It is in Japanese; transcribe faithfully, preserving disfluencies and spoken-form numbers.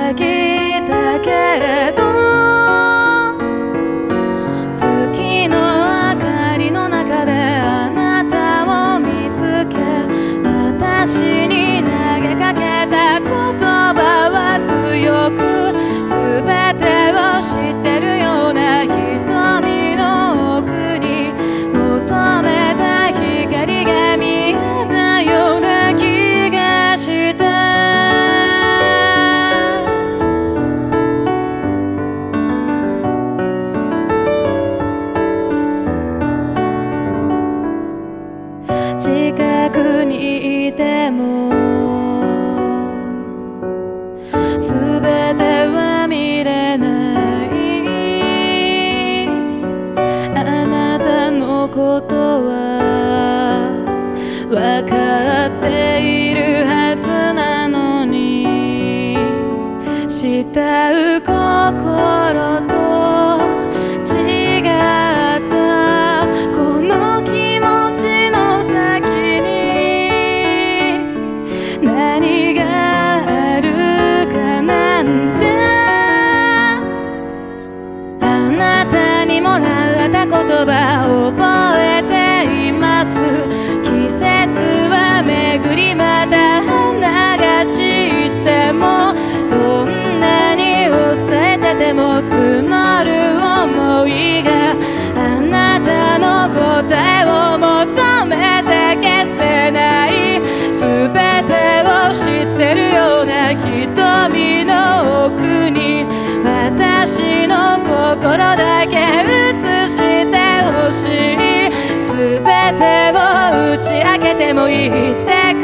てきたけれど、月の明かりの中であなたを見つけ、私に投げかけた言葉は強く、全てを知ってるような瞳の奥に求めた光が見えたような気がした。近くにいてもすべては見れない。あなたのことはわかっているはずなのに、慕う心と違ったこの気持ちの先に何があるかなんて。あなたにもらった言葉覚えています。季節は巡りまた花が散っても、どんなに抑えてても募る想いがあなたの答えを求めて消せない。全てを知ってるような瞳の奥に私の心だけ映してほしい。全てを打ち明けても言って